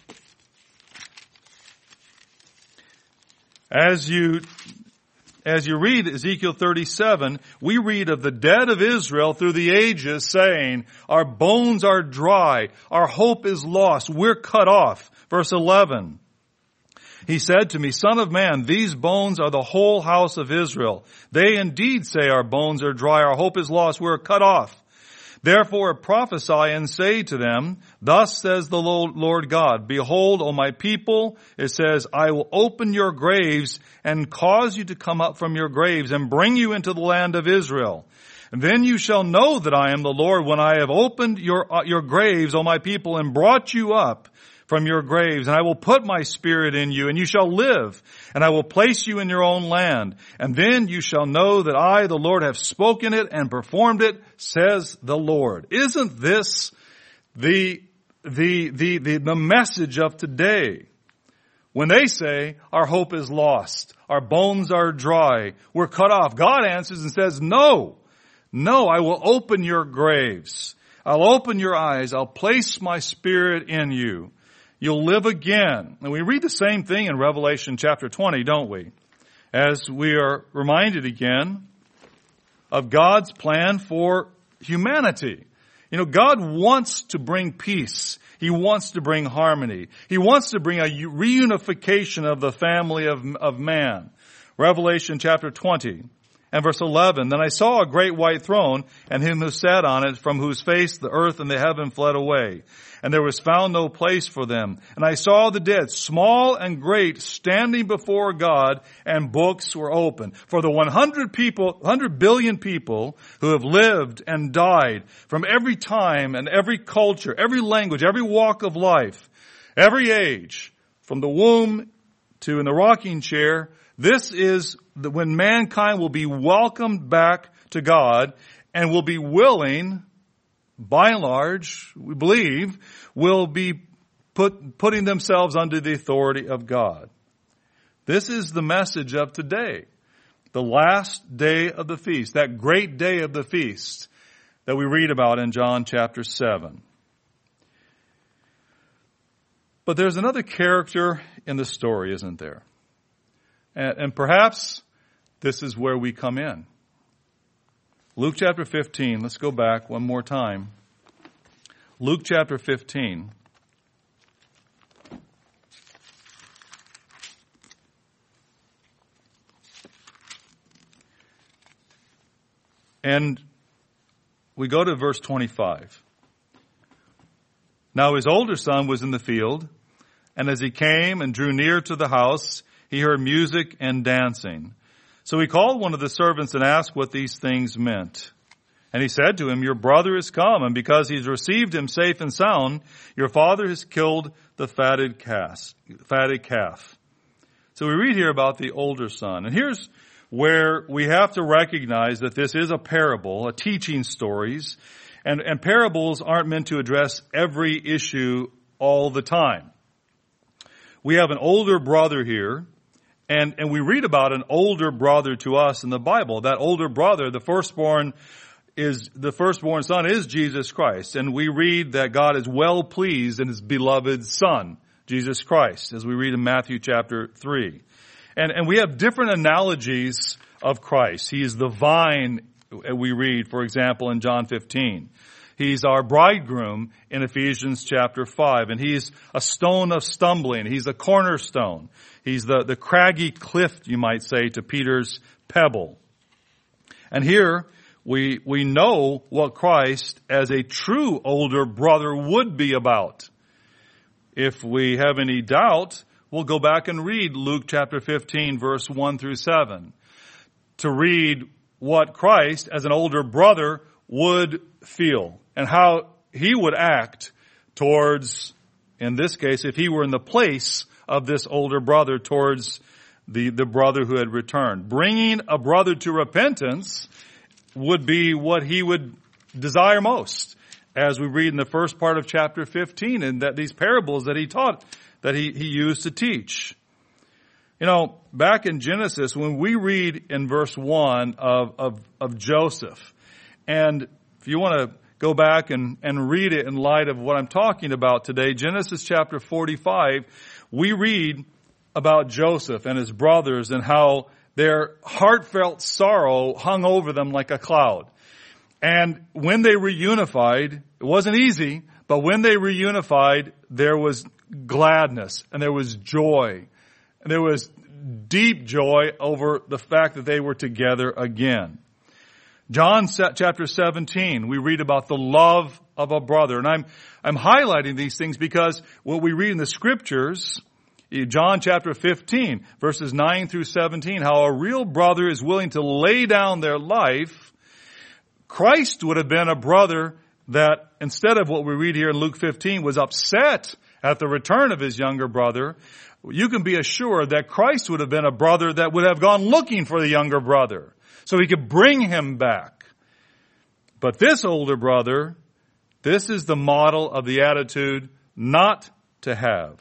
as you, as you read Ezekiel thirty-seven, we read of the dead of Israel through the ages saying, our bones are dry, our hope is lost, we're cut off. Verse eleven, he said to me, Son of man, these bones are the whole house of Israel. They indeed say our bones are dry, our hope is lost, we're cut off. Therefore prophesy and say to them, thus says the Lord God, behold, O my people, it says, I will open your graves and cause you to come up from your graves and bring you into the land of Israel. And then you shall know that I am the Lord when I have opened your, uh, your graves, O my people, and brought you up from your graves, and I will put my spirit in you, and you shall live, and I will place you in your own land. And then you shall know that I, the Lord, have spoken it and performed it, says the Lord. Isn't this the, the, the, the, the message of today? When they say, our hope is lost, our bones are dry, we're cut off, God answers and says, no, no, I will open your graves. I'll open your eyes. I'll place my spirit in you. You'll live again. And we read the same thing in Revelation chapter twenty, don't we? As we are reminded again of God's plan for humanity. You know, God wants to bring peace. He wants to bring harmony. He wants to bring a reunification of the family of, of man. Revelation chapter twenty And verse eleven, then I saw a great white throne, and him who sat on it, from whose face the earth and the heaven fled away. And there was found no place for them. And I saw the dead, small and great, standing before God, and books were opened. For the one hundred people, one hundred billion people who have lived and died from every time and every culture, every language, every walk of life, every age, from the womb to in the rocking chair, this is the, when mankind will be welcomed back to God and will be willing, by and large, we believe, will be put, putting themselves under the authority of God. This is the message of today. The last day of the feast, that great day of the feast that we read about in John chapter seven. But there's another character in the story, isn't there? And, and perhaps this is where we come in. Luke chapter fifteen, let's go back one more time. Luke chapter fifteen. And we go to verse twenty-five. Now his older son was in the field, and as he came and drew near to the house, he heard music and dancing. So he called one of the servants and asked what these things meant. And he said to him, your brother is come, and because he's received him safe and sound, your father has killed the fatted calf. Fatted calf. So we read here about the older son. And here's where we have to recognize that this is a parable, a teaching stories, and, and parables aren't meant to address every issue all the time. We have an older brother here, and, and we read about an older brother to us in the Bible. That older brother, the firstborn, is the firstborn son is Jesus Christ. And we read that God is well pleased in his beloved son, Jesus Christ, as we read in Matthew chapter three. And, and we have different analogies of Christ. He is the vine, we read, for example, in John fifteen. He's our bridegroom in Ephesians chapter five. And he's a stone of stumbling. He's a cornerstone. He's the, the craggy cliff, you might say, to Peter's pebble. And here we, we know what Christ as a true older brother would be about. If we have any doubt, we'll go back and read Luke chapter fifteen, verse one through seven, to read what Christ as an older brother would feel and how he would act towards, in this case, if he were in the place of this older brother, towards the, the brother who had returned. Bringing a brother to repentance would be what he would desire most, as we read in the first part of chapter fifteen, and that these parables that he taught, that he, he used to teach. You know, back in Genesis, when we read in verse one of, of, of Joseph, and if you want to go back and, and read it in light of what I'm talking about today, Genesis chapter forty-five, we read about Joseph and his brothers and how their heartfelt sorrow hung over them like a cloud. And when they reunified, it wasn't easy, but when they reunified, there was gladness and there was joy. And there was deep joy over the fact that they were together again. John chapter seventeen, we read about the love of a brother. And I'm, I'm highlighting these things because what we read in the scriptures, John chapter fifteen, verses nine through seventeen, how a real brother is willing to lay down their life. Christ would have been a brother that, instead of what we read here in Luke fifteen, was upset at the return of his younger brother. You can be assured that Christ would have been a brother that would have gone looking for the younger brother so he could bring him back. But this older brother, this is the model of the attitude not to have.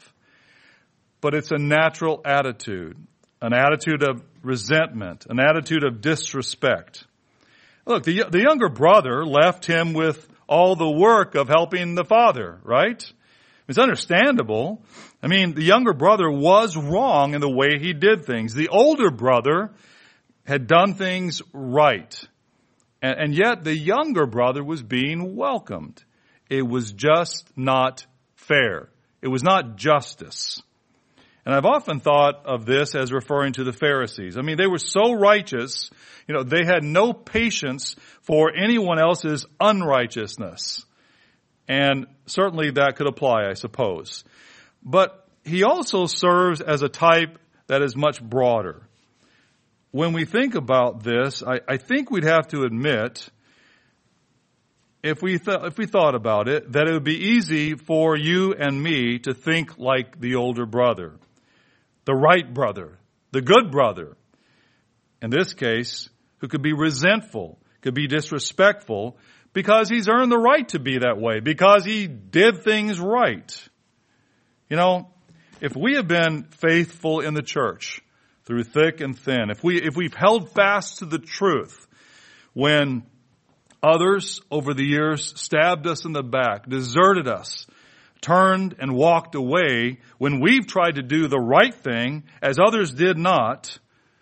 But it's a natural attitude, an attitude of resentment, an attitude of disrespect. Look, the, the younger brother left him with all the work of helping the father, right? It's understandable. I mean, the younger brother was wrong in the way he did things. The older brother had done things right. And, and yet the younger brother was being welcomed. It was just not fair. It was not justice. And I've often thought of this as referring to the Pharisees. I mean, they were so righteous, you know, they had no patience for anyone else's unrighteousness. And certainly that could apply, I suppose. But he also serves as a type that is much broader. When we think about this, I, I think we'd have to admit, if we th- if we thought about it, that it would be easy for you and me to think like the older brother, the right brother, the good brother. In this case, who could be resentful, could be disrespectful, because he's earned the right to be that way, because he did things right. You know, if we have been faithful in the church through thick and thin, if we if we've held fast to the truth when others over the years stabbed us in the back, deserted us, turned and walked away, when we've tried to do the right thing as others did not,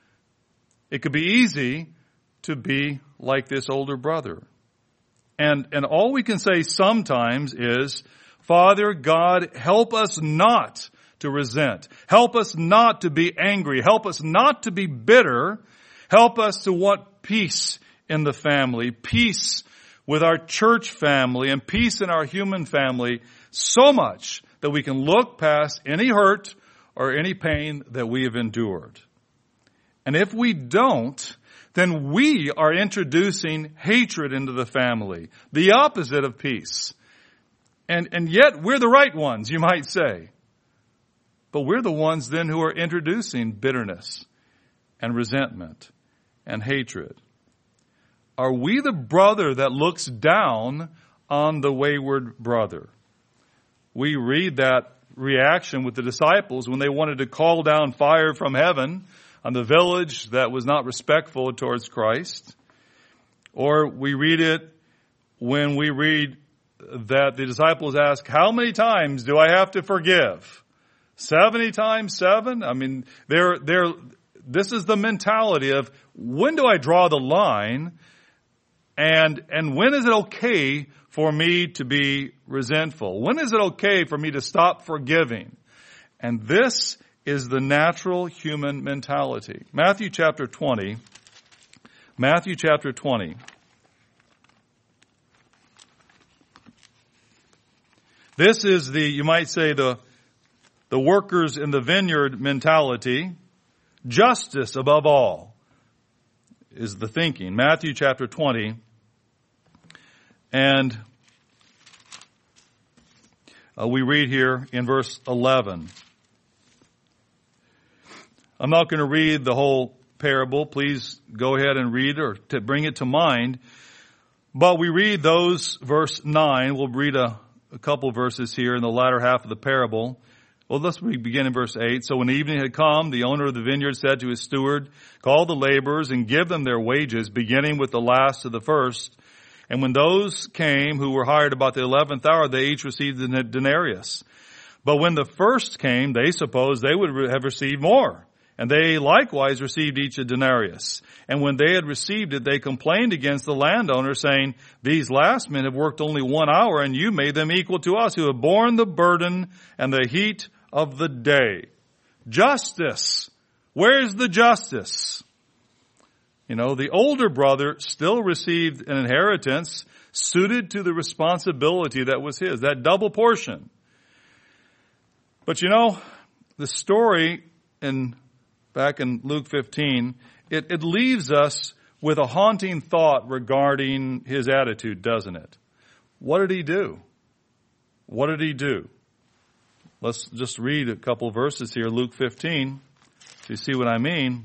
it could be easy to be like this older brother. And, and all we can say sometimes is, Father God, help us not to resent. Help us not to be angry. Help us not to be bitter. Help us to want peace in the family, peace with our church family, and peace in our human family, so much that we can look past any hurt or any pain that we have endured. And if we don't, then we are introducing hatred into the family, the opposite of peace. And, and yet we're the right ones, you might say. But we're the ones then who are introducing bitterness and resentment and hatred. Are we the brother that looks down on the wayward brother? We read that reaction with the disciples when they wanted to call down fire from heaven on the village that was not respectful towards Christ. Or we read it when we read that the disciples ask, how many times do I have to forgive? seventy times seven? I mean, they're, they're, this is the mentality of, when do I draw the line? And, and when is it okay for me to be resentful? When is it okay for me to stop forgiving? And this is the natural human mentality. Matthew chapter twenty. Matthew chapter twenty. This is the, you might say, the, the workers in the vineyard mentality. Justice above all is the thinking. Matthew chapter twenty. And uh, we read here in verse eleven. I'm not going to read the whole parable. Please go ahead and read or to bring it to mind. But we read those, verse nine. We'll read a, a couple verses here in the latter half of the parable. Well, let's begin in verse eight. So when evening had come, the owner of the vineyard said to his steward, call the laborers and give them their wages, beginning with the last to the first. And when those came who were hired about the eleventh hour, they each received a denarius. But when the first came, they supposed they would have received more. And they likewise received each a denarius. And when they had received it, they complained against the landowner, saying, these last men have worked only one hour, and you made them equal to us, who have borne the burden and the heat of the day. Justice. Where's the justice? You know, the older brother still received an inheritance suited to the responsibility that was his, that double portion. But you know, the story in back in Luke fifteen, it, it leaves us with a haunting thought regarding his attitude, doesn't it? What did he do? What did he do? Let's just read a couple of verses here, Luke fifteen, so you see what I mean.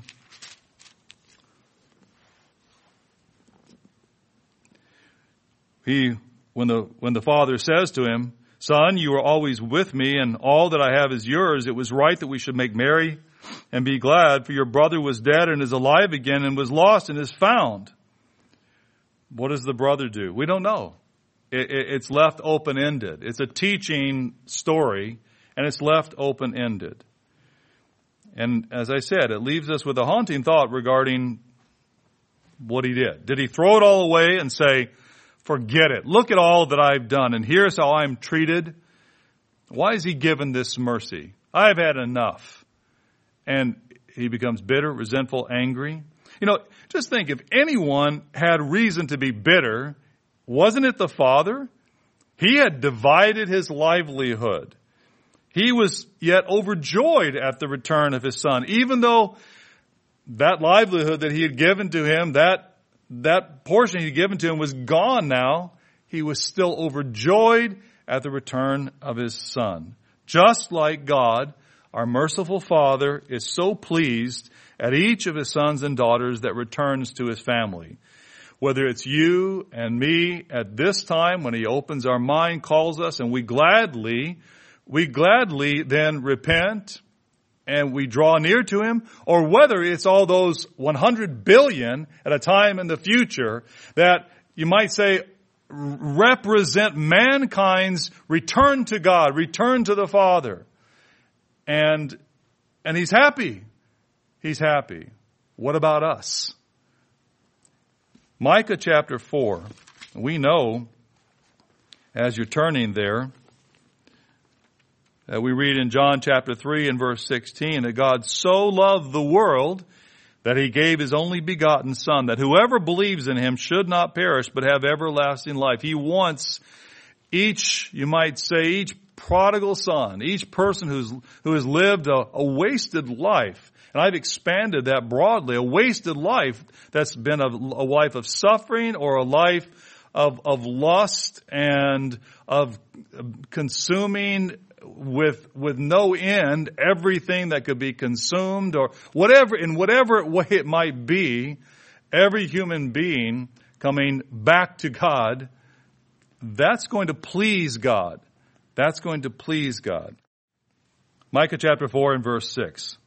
He, when the, when the father says to him, son, you are always with me, and all that I have is yours, it was right that we should make merry and be glad, for your brother was dead and is alive again, and was lost and is found. What does the brother do? We don't know. It, it, it's left open-ended. It's a teaching story, and it's left open-ended. And as I said, it leaves us with a haunting thought regarding what he did. Did he throw it all away and say, forget it, look at all that I've done, and here's how I'm treated? Why is he given this mercy? I've had enough. and he becomes bitter, resentful, angry. You know, just think, if anyone had reason to be bitter, wasn't it the father? He had divided his livelihood. He was yet overjoyed at the return of his son, even though that livelihood that he had given to him, that, that portion he had given to him was gone now. He was still overjoyed at the return of his son. Just like God, our merciful Father is so pleased at each of his sons and daughters that returns to his family. Whether it's you and me at this time when he opens our mind, calls us, and we gladly, we gladly then repent and we draw near to him, or whether it's all those one hundred billion at a time in the future that you might say represent mankind's return to God, return to the Father. And, and he's happy. He's happy. What about us? Micah chapter four. We know, as you're turning there, that we read in John chapter three and verse sixteen, that God so loved the world that he gave his only begotten Son, that whoever believes in him should not perish but have everlasting life. He wants each, you might say, each prodigal son, each person who's, who has lived a, a wasted life. And I've expanded that broadly, a wasted life that's been a, a life of suffering or a life of, of lust and of consuming with, with no end everything that could be consumed, or whatever, in whatever way it might be, every human being coming back to God, that's going to please God. That's going to please God. Micah chapter four and verse six.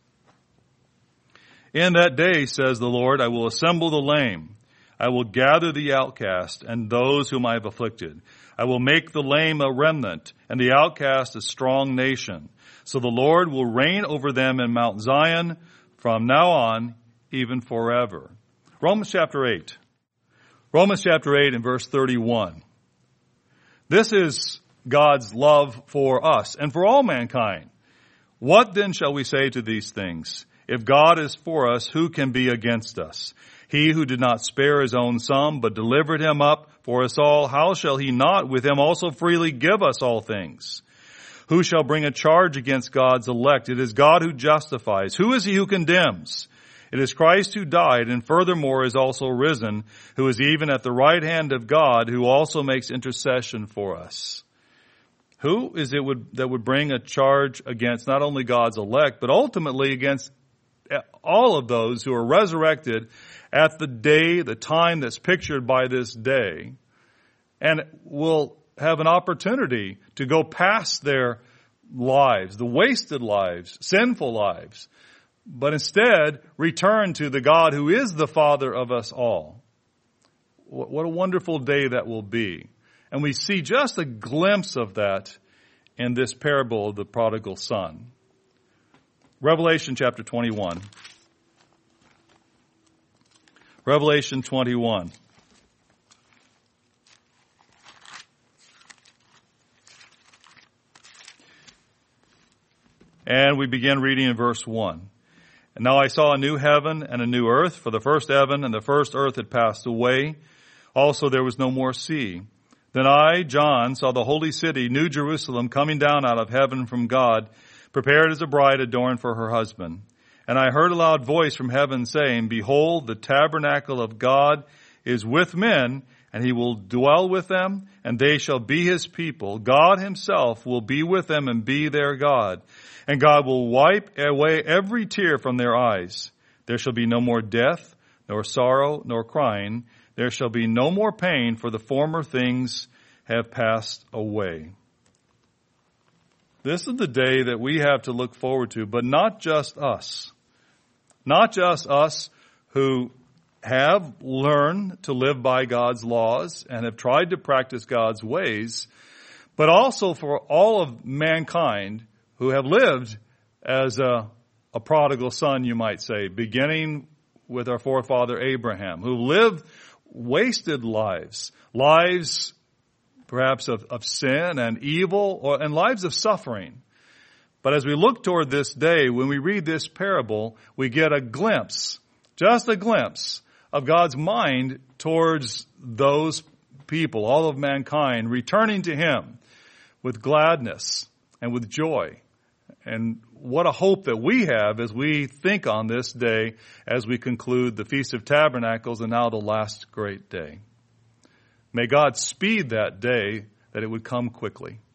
In that day, says the Lord, I will assemble the lame. I will gather the outcast and those whom I have afflicted. I will make the lame a remnant and the outcast a strong nation. So the Lord will reign over them in Mount Zion from now on, even forever. Romans chapter eight. Romans chapter eight and verse thirty-one. This is God's love for us and for all mankind. What then shall we say to these things? If God is for us, who can be against us? He who did not spare his own son, but delivered him up for us all, how shall he not with him also freely give us all things? Who shall bring a charge against God's elect? It is God who justifies. Who is he who condemns? It is Christ who died, and furthermore is also risen, who is even at the right hand of God, who also makes intercession for us. Who is it would, that would bring a charge against not only God's elect, but ultimately against all of those who are resurrected at the day, the time that's pictured by this day, and will have an opportunity to go past their lives, the wasted lives, sinful lives, but instead return to the God who is the Father of us all. What a wonderful day that will be. And we see just a glimpse of that in this parable of the prodigal son. Revelation chapter twenty-one. Revelation twenty-one. And we begin reading in verse one. And now I saw a new heaven and a new earth, for the first heaven and the first earth had passed away. Also there was no more sea. Then I, John, saw the holy city, New Jerusalem, coming down out of heaven from God, prepared as a bride adorned for her husband. And I heard a loud voice from heaven saying, Behold, the tabernacle of God is with men, and he will dwell with them, and they shall be his people. God himself will be with them and be their God. And God will wipe away every tear from their eyes. There shall be no more death, nor sorrow, nor crying. There shall be no more pain, for the former things have passed away. This is the day that we have to look forward to, but not just us. Not just us who have learned to live by God's laws and have tried to practice God's ways, but also for all of mankind who have lived as a, a prodigal son, you might say, beginning with our forefather Abraham, who lived wasted lives, lives perhaps of, of sin and evil, or, and lives of suffering. But as we look toward this day, when we read this parable, we get a glimpse, just a glimpse, of God's mind towards those people, all of mankind, returning to Him with gladness and with joy. And what a hope that we have as we think on this day as we conclude the Feast of Tabernacles and now the last great day. May God speed that day, that it would come quickly.